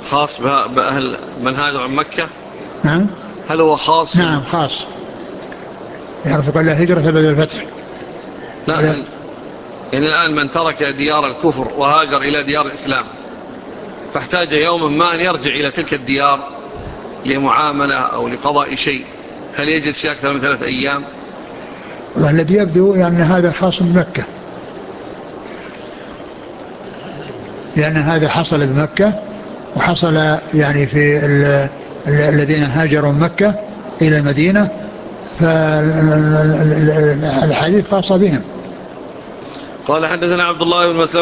خاص بأهل من هاجر عن مكة؟ نعم. هل هو خاص؟ نعم خاص، يعرف قال لا هجرة بعد الفتح. لا يعني الآن من ترك ديار الكفر وهاجر إلى ديار الإسلام فاحتاج يوما ما أن يرجع إلى تلك الديار لمعاملة أو لقضاء شيء، هل يجلس فيها أكثر من 3 أيام؟ والذي يبدو يعني هذا خاص بمكة، لأن هذا حصل بمكة وحصل يعني في الذين هاجروا من مكة إلى المدينة، فالحديث خاص بهم. قال حدثنا عبد الله بن مسلم